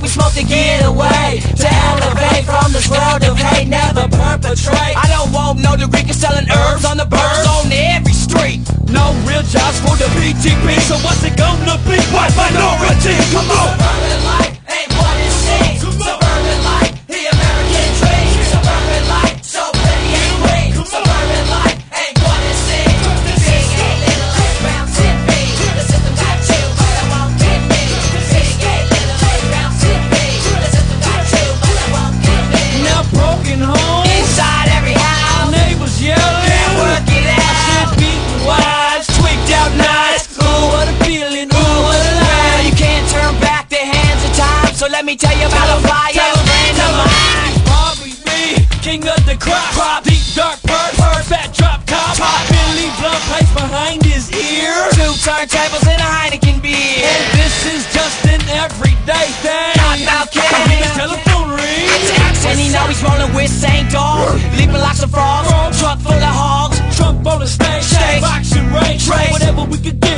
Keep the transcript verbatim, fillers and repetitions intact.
smoke to get away, to elevate from this world of hate, never perpetrate. I don't want no degree for selling herbs on the birds on every street. No real jobs for the B T P, so what's it gonna be? White minority, come on! Suburban life ain't what it seems. Suburban life, the American dream. Suburban life, so pretty and green. Suburban life ain't what it seems. Big A, little A, round ten B. The system got you, but it won't get me. Big A, little A, round ten B. The system got you, but it won't get me. Now broken home, Inside every house, neighbors yelling, can't work it out. beating wives, tweaked out nights. Ooh, what a feeling, ooh, what a Well, life. you can't turn back the hands of time, so let me tell you about a fly Tell ass 'em, friend of tell 'em. mine. Bobby B, king of the crop, crop, deep dark bird, bird, fat drop top, top. Billy Blunt placed behind his ear. Two turntables and a Heineken beer. And this is just an everyday thing. Knock out King. His telephone rings. It's X and he know he's rolling with Saint Dog. Leaping like some frogs, truck full of hogs. Trump on the stage, Stage. boxing range, Race. whatever we could get.